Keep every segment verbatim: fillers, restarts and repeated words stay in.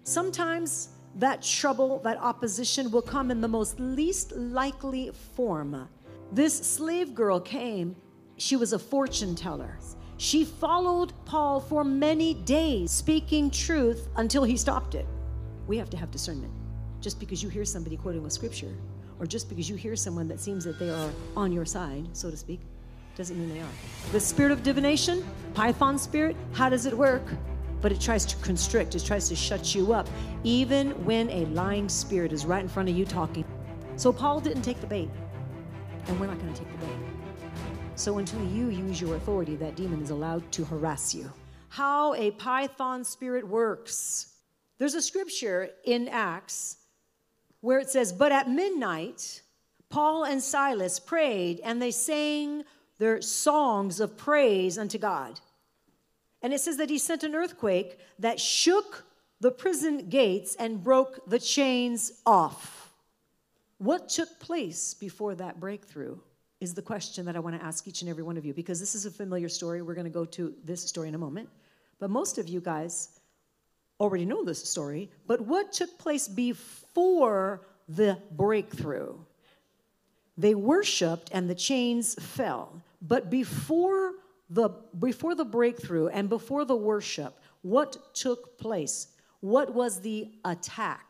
Sometimes that trouble, that opposition will come in the most least likely form. This slave girl came, she was a fortune teller. She followed Paul for many days, speaking truth until he stopped it. We have to have discernment. Just because you hear somebody quoting a scripture, or just because you hear someone that seems that they are on your side, so to speak, doesn't mean they are. The spirit of divination, Python spirit, how does it work? But it tries to constrict, it tries to shut you up, even when a lying spirit is right in front of you talking. So Paul didn't take the bait, and we're not going to take the bait. So until you use your authority, that demon is allowed to harass you. How a Python spirit works. There's a scripture in Acts where it says, but at midnight, Paul and Silas prayed, and they sang their songs of praise unto God. And it says that he sent an earthquake that shook the prison gates and broke the chains off. What took place before that breakthrough is the question that I want to ask each and every one of you, because this is a familiar story. We're going to go to this story in a moment. But most of you guys already know this story. But what took place before the breakthrough? They worshiped and the chains fell. But before the, before the breakthrough and before the worship, what took place? What was the attack?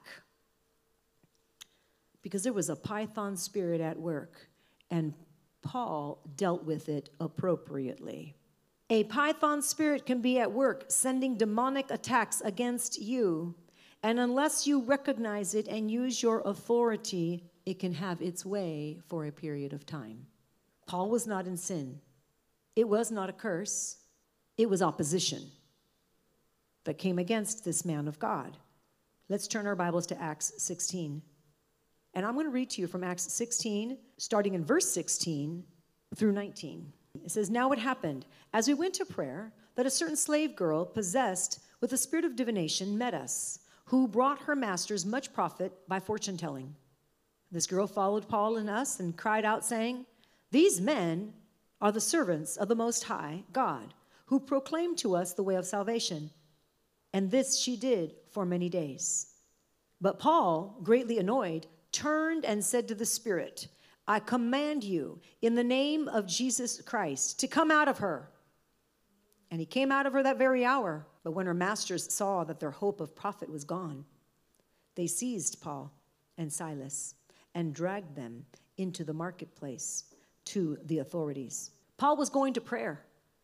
Because there was a Python spirit at work, and Paul dealt with it appropriately. A Python spirit can be at work sending demonic attacks against you, and unless you recognize it and use your authority, it can have its way for a period of time. Paul was not in sin. It was not a curse. It was opposition that came against this man of God. Let's turn our Bibles to Acts sixteen. And I'm going to read to you from Acts sixteen, starting in verse sixteen through nineteen. It says, now it happened, as we went to prayer, that a certain slave girl possessed with the spirit of divination met us, who brought her masters much profit by fortune telling. This girl followed Paul and us and cried out, saying, these men are the servants of the Most High God, who proclaim to us the way of salvation. And this she did for many days. But Paul, greatly annoyed, turned and said to the spirit, I command you in the name of Jesus Christ to come out of her. And he came out of her that very hour. But when her masters saw that their hope of profit was gone, they seized Paul and Silas and dragged them into the marketplace to the authorities. Paul was going to prayer.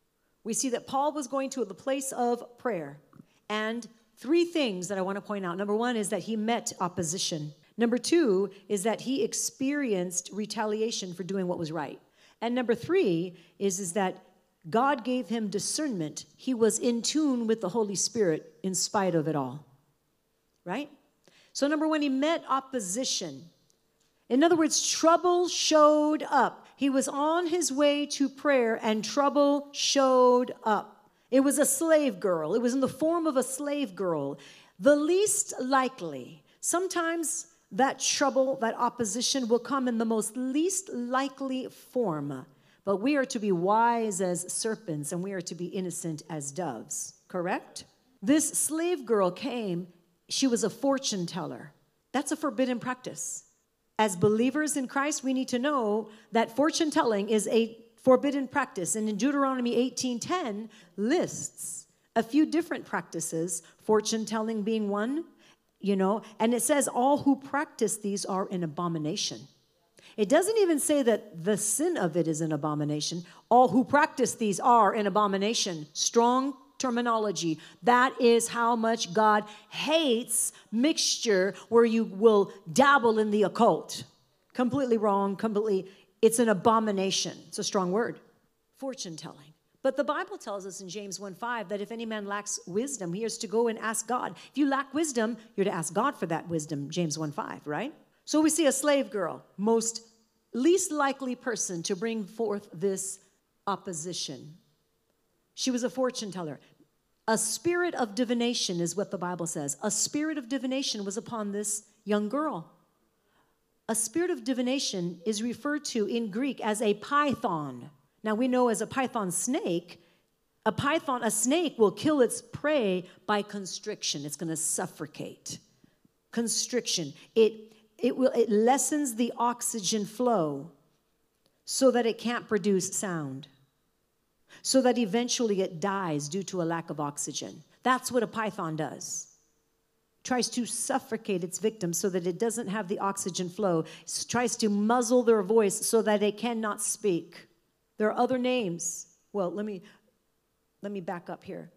We see that Paul was going to the place of prayer. And three things that I want to point out. Number one is that he met opposition. Number two is that he experienced retaliation for doing what was right. And number three is, is that God gave him discernment. He was in tune with the Holy Spirit in spite of it all. Right? So number one, he met opposition. In other words, trouble showed up. He was on his way to prayer and trouble showed up. It was a slave girl. It was in the form of a slave girl. The least likely. Sometimes that trouble, that opposition will come in the most least likely form. But we are to be wise as serpents and we are to be innocent as doves. Correct? This slave girl came. She was a fortune teller. That's a forbidden practice. As believers in Christ, we need to know that fortune telling is a forbidden practice. And in Deuteronomy eighteen ten lists a few different practices, fortune telling being one. You know, and it says all who practice these are an abomination. It doesn't even say that the sin of it is an abomination. All who practice these are an abomination. Strong terminology. That is how much God hates mixture where you will dabble in the occult. Completely wrong, completely. It's an abomination. It's a strong word. Fortune telling. But the Bible tells us in James one five that if any man lacks wisdom, he is to go and ask God. If you lack wisdom, you're to ask God for that wisdom, James one five, right? So we see a slave girl, most least likely person to bring forth this opposition. She was a fortune teller. A spirit of divination is what the Bible says. A spirit of divination was upon this young girl. A spirit of divination is referred to in Greek as a python. Now, we know as a python snake, A python, a snake will kill its prey by constriction. It's going to suffocate. Constriction. It, it, will, it lessens the oxygen flow so that it can't produce sound, so that eventually it dies due to a lack of oxygen. That's what a python does. Tries to suffocate its victim so that it doesn't have the oxygen flow. It tries to muzzle their voice so that it cannot speak. There are other names. Well, let me let me back up here.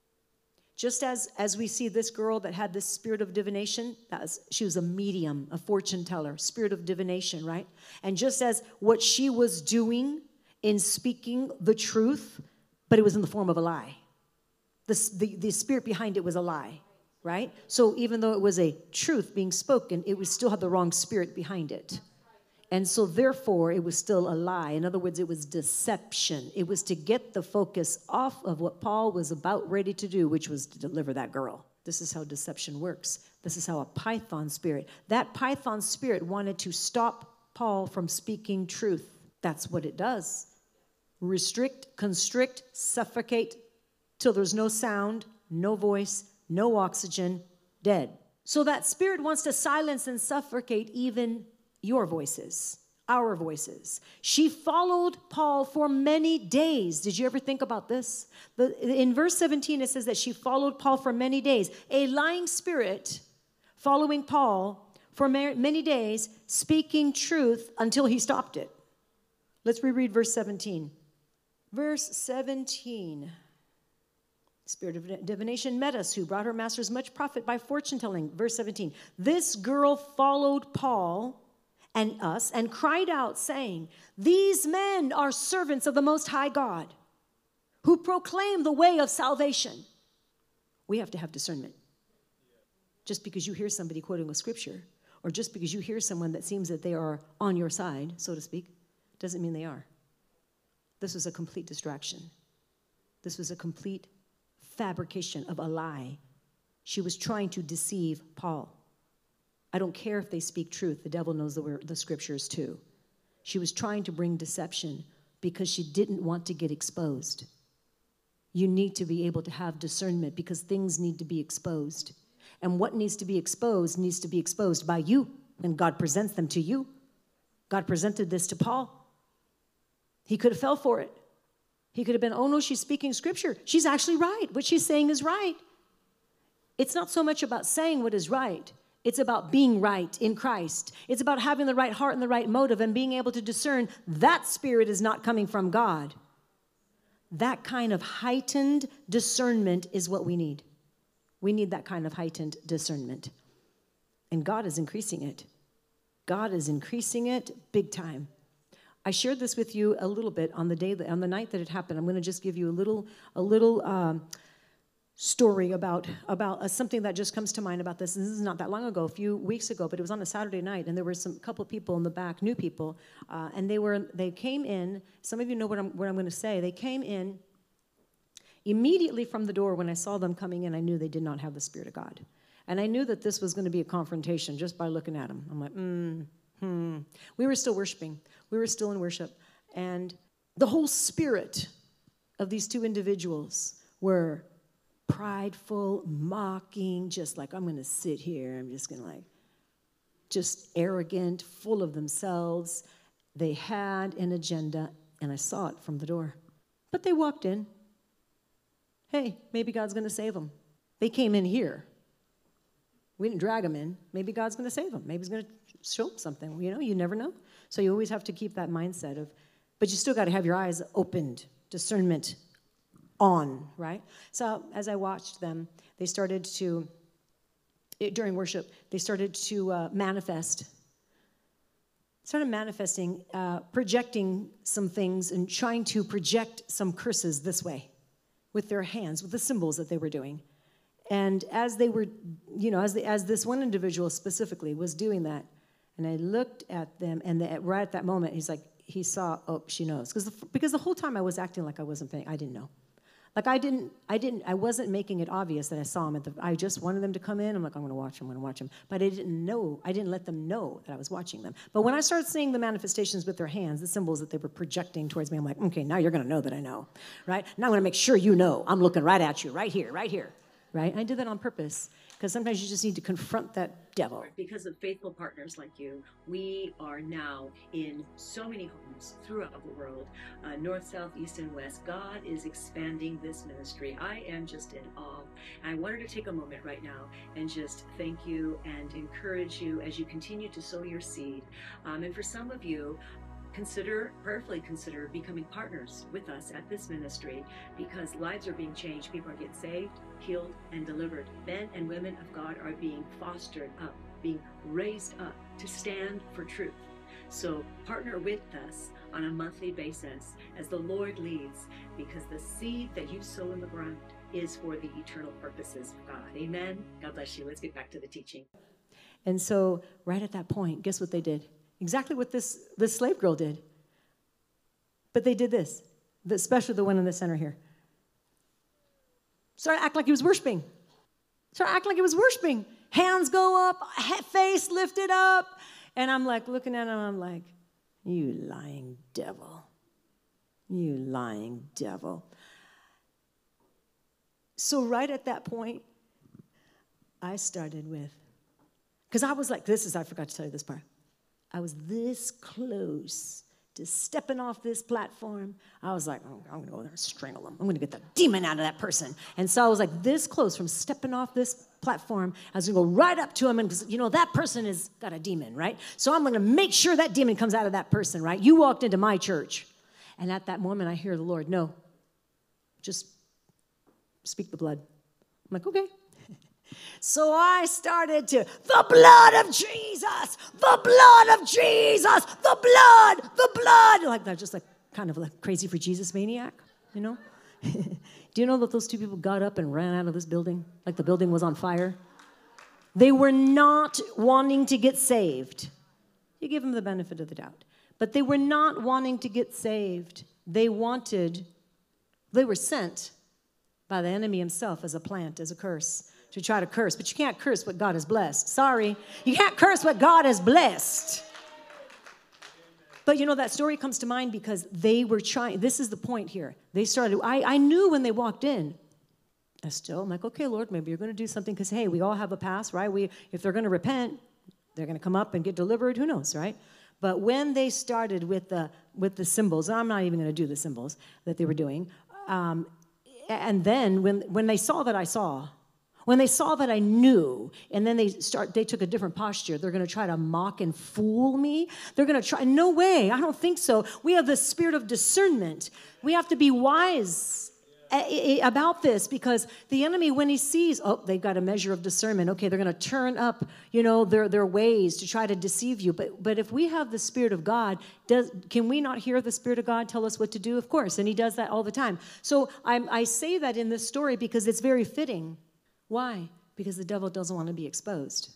Just as, as we see this girl that had this spirit of divination, that was, she was a medium, a fortune teller, spirit of divination, right? And just as what she was doing in speaking the truth, but it was in the form of a lie. The, the, the spirit behind it was a lie, right? So even though it was a truth being spoken, it was still had the wrong spirit behind it. And so therefore, it was still a lie. In other words, it was deception. It was to get the focus off of what Paul was about ready to do, which was to deliver that girl. This is how deception works. This is how a python spirit, that python spirit wanted to stop Paul from speaking truth. That's what it does. Restrict, constrict, suffocate, till there's no sound, no voice, no oxygen, dead. So that spirit wants to silence and suffocate even your voices, our voices. She followed Paul for many days. Did you ever think about this? The, in verse seventeen, it says that she followed Paul for many days. A lying spirit following Paul for many days, speaking truth until he stopped it. Let's reread verse seventeen. Verse seventeen. Spirit of divination met us, who brought her masters much profit by fortune telling. Verse seventeen. This girl followed Paul and us and cried out, saying, these men are servants of the Most High God, who proclaim the way of salvation. We have to have discernment. Just because you hear somebody quoting a scripture, or just because you hear someone that seems that they are on your side, so to speak, doesn't mean they are. This was a complete distraction. This was a complete fabrication of a lie. She was trying to deceive Paul. I don't care if they speak truth. The devil knows the, the scriptures too. She was trying to bring deception because she didn't want to get exposed. You need to be able to have discernment because things need to be exposed. And what needs to be exposed needs to be exposed by you. And God presents them to you. God presented this to Paul. He could have fell for it. He could have been, oh no, she's speaking scripture. She's actually right. What she's saying is right. It's not so much about saying what is right. It's about being right in Christ. It's about having the right heart and the right motive and being able to discern that spirit is not coming from God. That kind of heightened discernment is what we need. We need that kind of heightened discernment. And God is increasing it. God is increasing it big time. I shared this with you a little bit on the day, that, on the night that it happened. I'm going to just give you a little, a little um, story about about uh, something that just comes to mind about this. And this is not that long ago, a few weeks ago, but it was on a Saturday night, and there were some couple people in the back, new people, uh, and they were they came in. Some of you know what I'm what I'm going to say. They came in immediately from the door. When I saw them coming in, I knew they did not have the Spirit of God, and I knew that this was going to be a confrontation just by looking at them. I'm like, hmm. Hmm. We were still worshiping. We were still in worship, and the whole spirit of these two individuals were prideful, mocking, just like, I'm going to sit here. I'm just going to like, just arrogant, full of themselves. They had an agenda, and I saw it from the door. But they walked in. Hey, maybe God's going to save them. They came in here. We didn't drag them in. Maybe God's going to save them. Maybe he's going to show them something. You know, you never know. So you always have to keep that mindset of, but you still got to have your eyes opened, discernment on, right? So as I watched them, they started to, during worship, they started to uh, manifest, started manifesting, uh, projecting some things and trying to project some curses this way with their hands, with the symbols that they were doing. And as they were, you know, as, the, as this one individual specifically was doing that, and I looked at them, and the, right at that moment, he's like, he saw, oh, she knows. Because the, because the whole time I was acting like I wasn't paying, I didn't know. Like I didn't, I didn't, I wasn't making it obvious that I saw them. At the, I just wanted them to come in. I'm like, I'm going to watch them, I'm going to watch them. But I didn't know, I didn't let them know that I was watching them. But when I started seeing the manifestations with their hands, the symbols that they were projecting towards me, I'm like, okay, now you're going to know that I know, right? Now I'm going to make sure you know. I'm looking right at you, right here, right here, right? I did that on purpose because sometimes you just need to confront that devil. Because of faithful partners like you, we are now in so many homes throughout the world, uh, north, south, east, and west. God is expanding this ministry. I am just in awe. And I wanted to take a moment right now and just thank you and encourage you as you continue to sow your seed. Um, and for some of you, consider, prayerfully consider becoming partners with us at this ministry, because lives are being changed. People are getting saved, healed, and delivered. Men and women of God are being fostered up, being raised up to stand for truth. So partner with us on a monthly basis as the Lord leads, because the seed that you sow in the ground is for the eternal purposes of God. Amen. God bless you. Let's get back to the teaching. And so right at that point, guess what they did? Exactly what this, this slave girl did. But they did this, especially the one in the center here. Started acting like he was worshiping. Started acting like he was worshiping. Hands go up, face lifted up. And I'm like looking at him, I'm like, you lying devil. You lying devil. So right at that point, I started with, because I was like, this is, I forgot to tell you this part. I was this close to stepping off this platform. I was like, oh, I'm going to go there and strangle them. I'm going to get the demon out of that person. And so I was like this close from stepping off this platform. I was going to go right up to him, and, you know, that person has got a demon, right? So I'm going to make sure that demon comes out of that person, right? You walked into my church. And at that moment, I hear the Lord, no, just speak the blood. I'm like, okay. So I started to, the blood of Jesus, the blood of Jesus, the blood, the blood. Like that, just like kind of like crazy for Jesus maniac, you know? Do you know that those two people got up and ran out of this building? Like the building was on fire? They were not wanting to get saved. You give them the benefit of the doubt. But they were not wanting to get saved. They wanted, they were sent by the enemy himself as a plant, as a curse, to try to curse. But you can't curse what God has blessed. Sorry. You can't curse what God has blessed. But you know, that story comes to mind because they were trying, this is the point here. They started, I, I knew when they walked in, I still, I'm like, okay, Lord, maybe you're going to do something, because, hey, we all have a past, right? We, if they're going to repent, they're going to come up and get delivered, who knows, right? But when they started with the, with the symbols, and I'm not even going to do the symbols that they were doing, um, and then when, when they saw that I saw, when they saw that I knew, and then they start, they took a different posture. They're going to try to mock and fool me. They're going to try. No way. I don't think so. We have the spirit of discernment. We have to be wise about this, because the enemy, when he sees, oh, they've got a measure of discernment. Okay, they're going to turn up, you know, their their ways to try to deceive you. But but if we have the Spirit of God, does can we not hear the Spirit of God tell us what to do? Of course, and he does that all the time. So I'm, I say that in this story because it's very fitting. Why? Because the devil doesn't want to be exposed.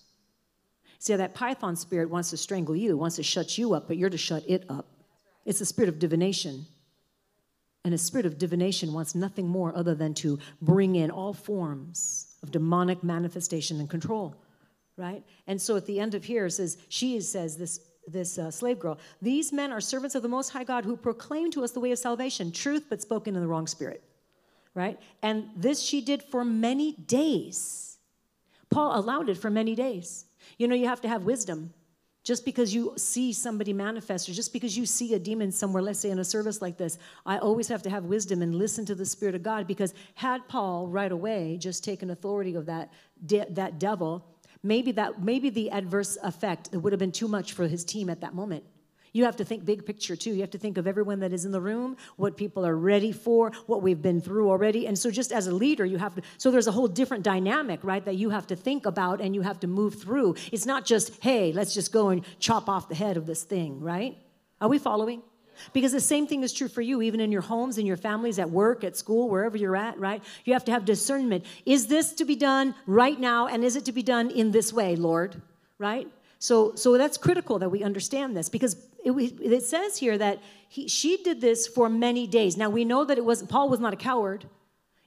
See, that python spirit wants to strangle you, wants to shut you up, but you're to shut it up. It's the spirit of divination. And a spirit of divination wants nothing more other than to bring in all forms of demonic manifestation and control, right? And so at the end of here, it says, she says, this, this uh, slave girl, these men are servants of the Most High God who proclaim to us the way of salvation, truth, but spoken in the wrong spirit, right? And this she did for many days. Paul allowed it for many days. You know, you have to have wisdom. Just because you see somebody manifest, or just because you see a demon somewhere, let's say in a service like this, I always have to have wisdom and listen to the Spirit of God, because had Paul right away just taken authority of that, de- that devil, maybe that maybe the adverse effect, it would have been too much for his team at that moment. You have to think big picture, too. You have to think of everyone that is in the room, what people are ready for, what we've been through already. And so just as a leader, you have to, so there's a whole different dynamic, right, that you have to think about and you have to move through. It's not just, hey, let's just go and chop off the head of this thing, right? Are we following? Because the same thing is true for you, even in your homes, in your families, at work, at school, wherever you're at, right? You have to have discernment. Is this to be done right now, and is it to be done in this way, Lord, right? So, so that's critical that we understand this, because it, it says here that he, she did this for many days. Now, we know that it wasn't, Paul was not a coward.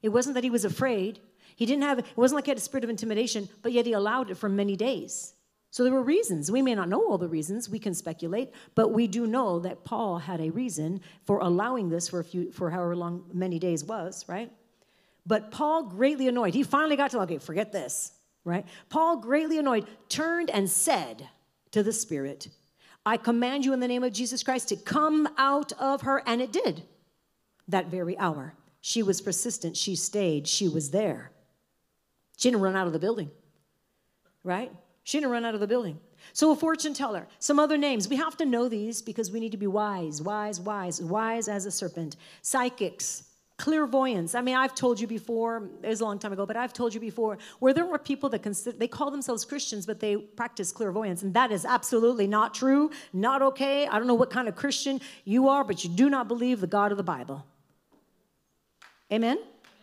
It wasn't that he was afraid. He didn't have, it wasn't like he had a spirit of intimidation, but yet he allowed it for many days. So there were reasons. We may not know all the reasons. We can speculate, but we do know that Paul had a reason for allowing this for a few, for however long many days was, right? But Paul, greatly annoyed, he finally got to, okay, forget this, right? Paul, greatly annoyed, turned and said to the Spirit, I command you in the name of Jesus Christ to come out of her. And it did that very hour. She was persistent. She stayed. She was there. She didn't run out of the building, right? She didn't run out of the building. So a fortune teller, some other names. We have to know these because we need to be wise, wise, wise, wise as a serpent. Psychics, clairvoyance. I mean, I've told you before, it was a long time ago, but I've told you before, where there were people that consider, they call themselves Christians, but they practice clairvoyance. And that is absolutely not true, not okay. I don't know what kind of Christian you are, but you do not believe the God of the Bible. Amen?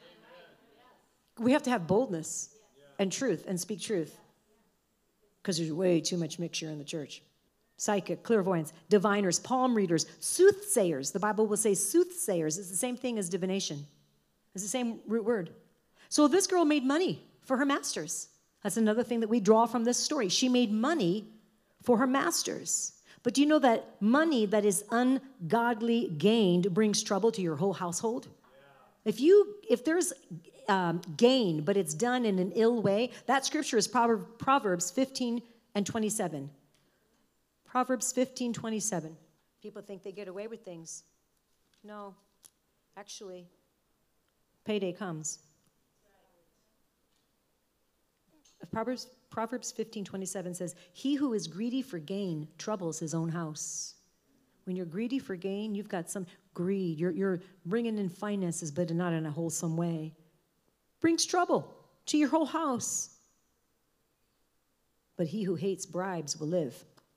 We have to have boldness and truth and speak truth because there's way too much mixture in the church. Psychic, clairvoyance, diviners, palm readers, soothsayers. The Bible will say soothsayers. It's the same thing as divination. It's the same root word. So this girl made money for her masters. That's another thing that we draw from this story. She made money for her masters. But do you know that money that is ungodly gained brings trouble to your whole household? If you, if there's um, gain, but it's done in an ill way, that scripture is Proverb, Proverbs fifteen and twenty-seven. Proverbs fifteen, twenty-seven. People think they get away with things. No, actually, payday comes. Proverbs, Proverbs fifteen, twenty-seven says, he who is greedy for gain troubles his own house. When you're greedy for gain, you've got some greed. You're, you're bringing in finances, but not in a wholesome way. Brings trouble to your whole house. But he who hates bribes will live.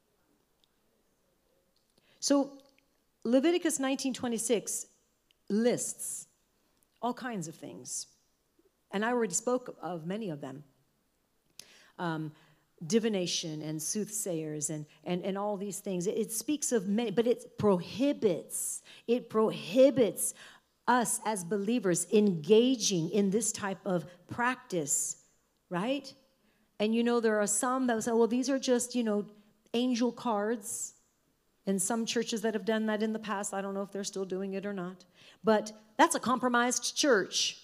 So Leviticus nineteen twenty-six lists all kinds of things. And I already spoke of many of them. Um, divination and soothsayers and, and, and all these things. It, it speaks of many, but it prohibits, it prohibits us as believers engaging in this type of practice, right? And you know, there are some that will say, well, these are just, you know, angel cards. And some churches that have done that in the past, I don't know if they're still doing it or not. But that's a compromised church.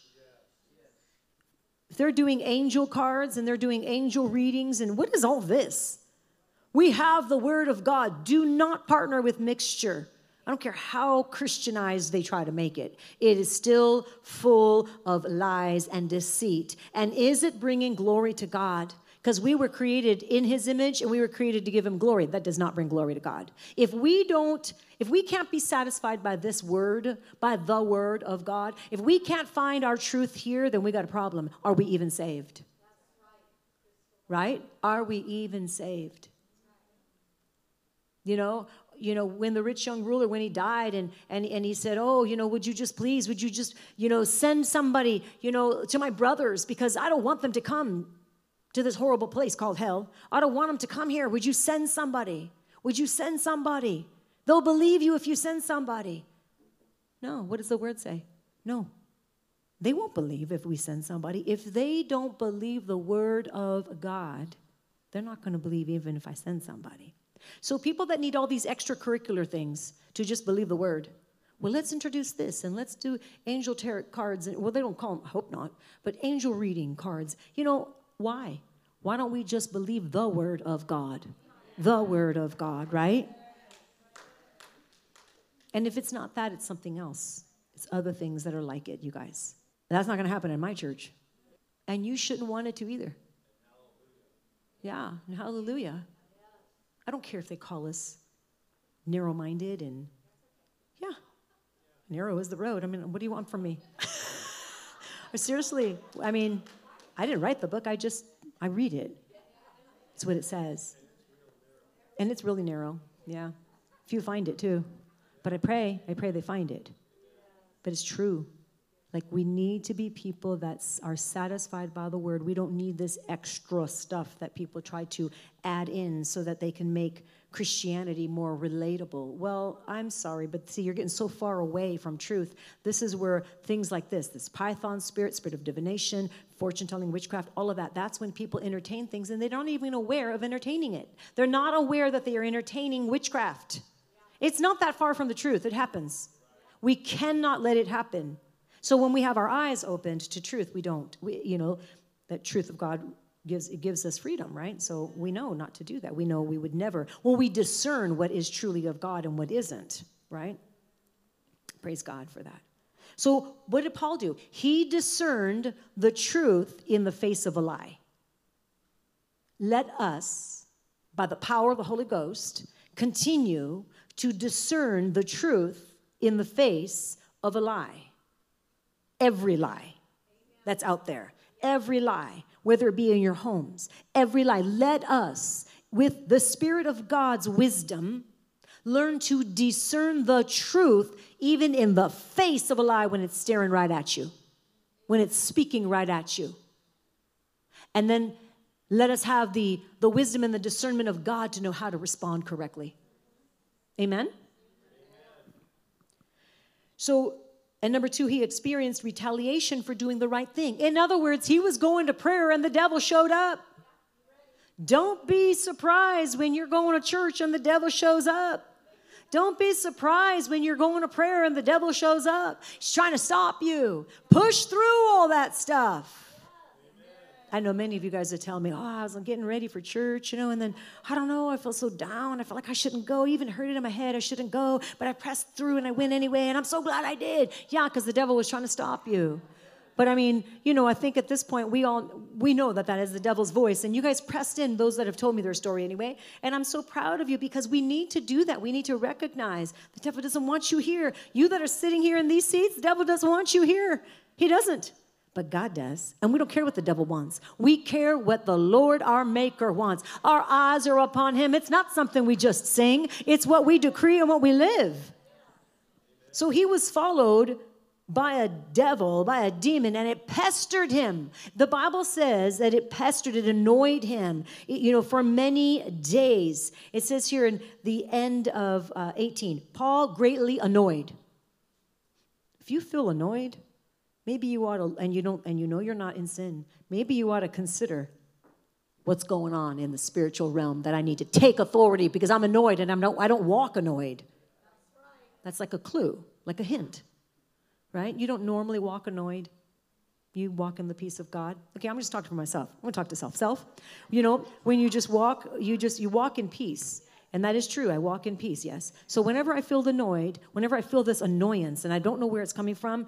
If they're doing angel cards and they're doing angel readings, and what is all this? We have the Word of God. Do not partner with mixture. I don't care how Christianized they try to make it. It is still full of lies and deceit. And is it bringing glory to God? Because we were created in his image and we were created to give him glory. That does not bring glory to God. If we don't, if we can't be satisfied by this word, by the word of God, if we can't find our truth here, then we got a problem. Are we even saved? Right? Are we even saved? You know, you know, when the rich young ruler, when he died and, and, and he said, oh, you know, would you just please, would you just, you know, send somebody, you know, to my brothers because I don't want them to come to this horrible place called hell. I don't want them to come here. Would you send somebody? Would you send somebody? They'll believe you if you send somebody. No, what does the word say? No. They won't believe if we send somebody. If they don't believe the word of God, they're not going to believe even if I send somebody. So people that need all these extracurricular things to just believe the word, well, let's introduce this and let's do angel tarot cards. And, well, they don't call them, I hope not, but angel reading cards. You know, why? Why don't we just believe the word of God? The word of God, right? And if it's not that, it's something else. It's other things that are like it, you guys. That's not going to happen in my church. And you shouldn't want it to either. Yeah, and hallelujah. I don't care if they call us narrow-minded and, yeah, narrow is the road. I mean, what do you want from me? Seriously, I mean, I didn't write the book. I just, I read it. It's what it says. And it's really narrow, yeah. Few find it too. But I pray, I pray they find it. But it's true. Like, we need to be people that are satisfied by the word. We don't need this extra stuff that people try to add in so that they can make Christianity more relatable. Well, I'm sorry, but see, you're getting so far away from truth. This is where things like this, this Python spirit, spirit of divination, fortune-telling, witchcraft, all of that, that's when people entertain things and they're not even aware of entertaining it. They're not aware that they are entertaining witchcraft. It's not that far from the truth. It happens. We cannot let it happen. So when we have our eyes opened to truth, we don't. We, you know, that truth of God gives it gives us freedom, right? So we know not to do that. We know we would never. Well, we discern what is truly of God and what isn't, right? Praise God for that. So what did Paul do? He discerned the truth in the face of a lie. Let us, by the power of the Holy Ghost, continue to discern the truth in the face of a lie. Every lie that's out there, every lie, whether it be in your homes, every lie. Let us, with the Spirit of God's wisdom, learn to discern the truth even in the face of a lie when it's staring right at you, when it's speaking right at you. And then let us have the, the wisdom and the discernment of God to know how to respond correctly. Amen? So, and number two, he experienced retaliation for doing the right thing. In other words, he was going to prayer and the devil showed up. Don't be surprised when you're going to church and the devil shows up. Don't be surprised when you're going to prayer and the devil shows up. He's trying to stop you. Push through all that stuff. I know many of you guys are telling me, oh, I was getting ready for church, you know, and then, I don't know, I feel so down. I felt like I shouldn't go. Even heard it in my head, I shouldn't go. But I pressed through and I went anyway, and I'm so glad I did. Yeah, because the devil was trying to stop you. But I mean, you know, I think at this point, we all, we know that that is the devil's voice. And you guys pressed in, those that have told me their story anyway. And I'm so proud of you because we need to do that. We need to recognize the devil doesn't want you here. You that are sitting here in these seats, the devil doesn't want you here. He doesn't. But God does. And we don't care what the devil wants. We care what the Lord, our Maker, wants. Our eyes are upon him. It's not something we just sing. It's what we decree and what we live. So he was followed by a devil, by a demon, and it pestered him. The Bible says that it pestered, it annoyed him, you know, for many days. It says here in the end of uh, eighteen, Paul greatly annoyed. If you feel annoyed, maybe you ought to, and you don't, and you know you're not in sin, maybe you ought to consider what's going on in the spiritual realm that I need to take authority because I'm annoyed and I'm not, I don't walk annoyed. That's like a clue, like a hint, right? You don't normally walk annoyed. You walk in the peace of God. Okay, I'm just talking for myself. I'm going to talk to self. Self, you know, when you just walk, you just, you walk in peace. And that is true. I walk in peace, yes. So whenever I feel annoyed, whenever I feel this annoyance and I don't know where it's coming from,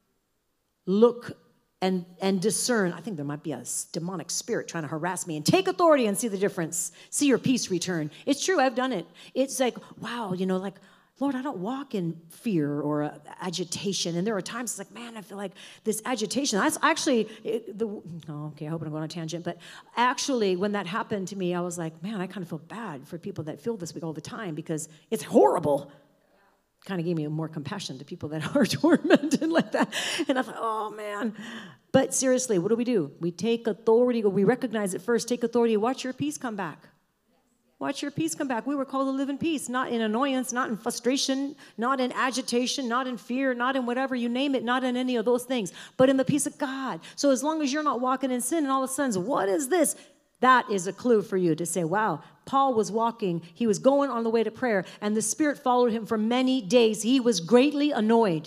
look and, and discern. I think there might be a demonic spirit trying to harass me, and take authority and see the difference. See your peace return. It's true. I've done it. It's like, wow, you know, like, Lord, I don't walk in fear or uh, agitation. And there are times it's like, man, I feel like this agitation. I actually, it, the, oh, okay, I hope I'm going on a tangent. But actually, when that happened to me, I was like, man, I kind of feel bad for people that feel this way all the time because it's horrible. Kind of gave me more compassion to people that are tormented like that. And I thought, oh, man. But seriously, what do we do? We take authority. We recognize it first. Take authority. Watch your peace come back. Watch your peace come back. We were called to live in peace, not in annoyance, not in frustration, not in agitation, not in fear, not in whatever, you name it, not in any of those things, but in the peace of God. So as long as you're not walking in sin and all of a sudden, what is this? That is a clue for you to say, wow, Paul was walking, he was going on the way to prayer, and the Spirit followed him for many days. He was greatly annoyed.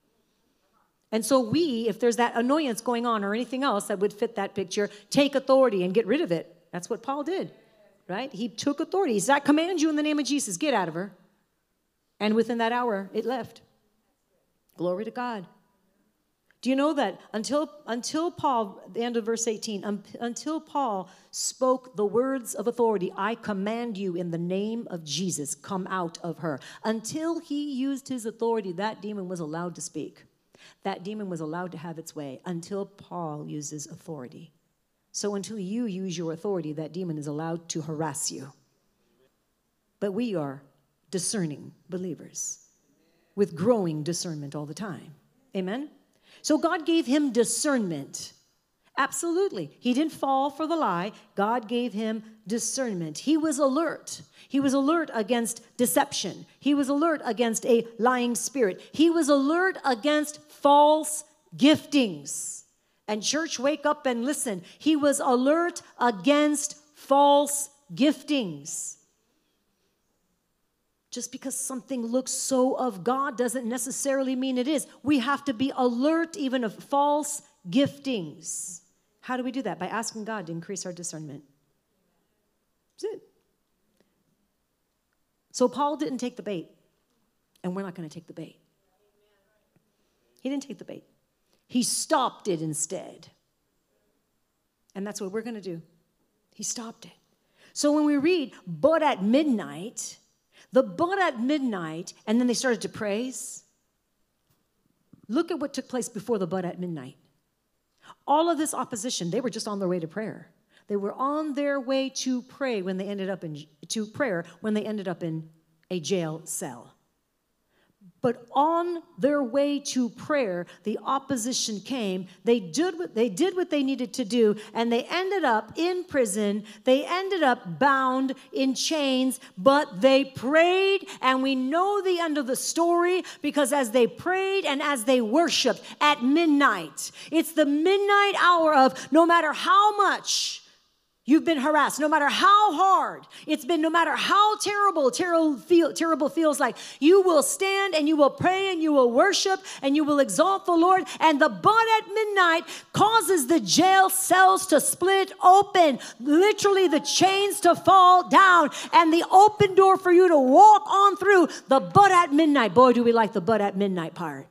And so we, if there's that annoyance going on or anything else that would fit that picture, take authority and get rid of it. That's what Paul did. Right? He took authority. He said, I command you in the name of Jesus, get out of her. And within that hour, it left. Glory to God. Do you know that until, until Paul, the end of verse eighteen, um, until Paul spoke the words of authority, I command you in the name of Jesus, come out of her. Until he used his authority, that demon was allowed to speak. That demon was allowed to have its way until Paul uses authority. So until you use your authority, that demon is allowed to harass you. But we are discerning believers with growing discernment all the time. Amen? So God gave him discernment. Absolutely. He didn't fall for the lie. God gave him discernment. He was alert. He was alert against deception. He was alert against a lying spirit. He was alert against false giftings. And church, wake up and listen. He was alert against false giftings. Just because something looks so of God doesn't necessarily mean it is. We have to be alert even of false giftings. How do we do that? By asking God to increase our discernment. That's it. So Paul didn't take the bait, and we're not going to take the bait. He didn't take the bait. He stopped it instead. And that's what we're going to do. He stopped it. So when we read, but at midnight, the but at midnight, and then they started to praise. Look at what took place before the but at midnight. All of this opposition, they were just on their way to prayer. They were on their way to pray when they ended up in to prayer when they ended up in a jail cell. But on their way to prayer, the opposition came. They did what they did what they needed to do, and they ended up in prison. They ended up bound in chains, but they prayed, and we know the end of the story because as they prayed and as they worshiped at midnight, it's the midnight hour of no matter how much you've been harassed, no matter how hard it's been, no matter how terrible, terrible, feel, terrible feels like, you will stand and you will pray and you will worship and you will exalt the Lord. And the but at midnight causes the jail cells to split open, literally the chains to fall down, and the open door for you to walk on through. The but at midnight. Boy, do we like the but at midnight part.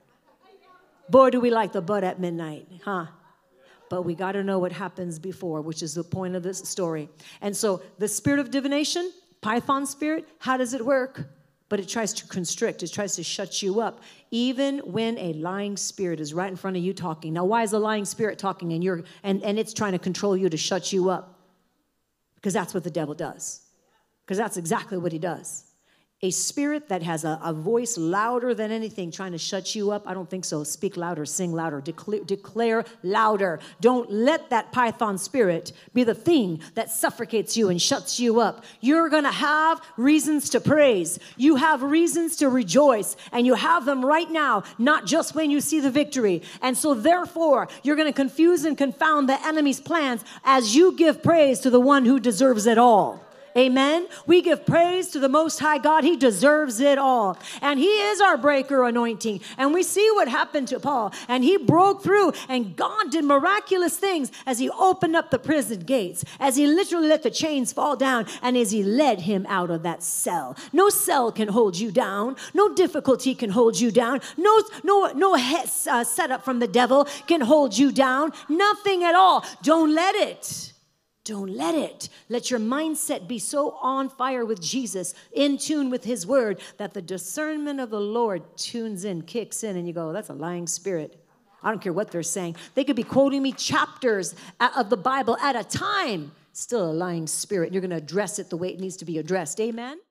Boy, do we like the but at midnight, huh? But we got to know what happens before, which is the point of this story. And so the spirit of divination, Python spirit, how does it work? But it tries to constrict. It tries to shut you up, even when a lying spirit is right in front of you talking. Now, why is the lying spirit talking and you're and, and it's trying to control you to shut you up? Because that's what the devil does. Because that's exactly what he does. A spirit that has a, a voice louder than anything trying to shut you up, I don't think so. Speak louder, sing louder, declare, declare louder. Don't let that Python spirit be the thing that suffocates you and shuts you up. You're going to have reasons to praise. You have reasons to rejoice, and you have them right now, not just when you see the victory. And so therefore, you're going to confuse and confound the enemy's plans as you give praise to the one who deserves it all. Amen. We give praise to the Most High God. He deserves it all. And he is our breaker anointing. And we see what happened to Paul. And he broke through, and God did miraculous things as he opened up the prison gates, as he literally let the chains fall down, and as he led him out of that cell. No cell can hold you down. No difficulty can hold you down. No, no, no uh, setup from the devil can hold you down. Nothing at all. Don't let it. Don't let it. Let your mindset be so on fire with Jesus, in tune with his word, that the discernment of the Lord tunes in, kicks in, and you go, that's a lying spirit. I don't care what they're saying. They could be quoting me chapters of the Bible at a time. Still a lying spirit. You're going to address it the way it needs to be addressed. Amen?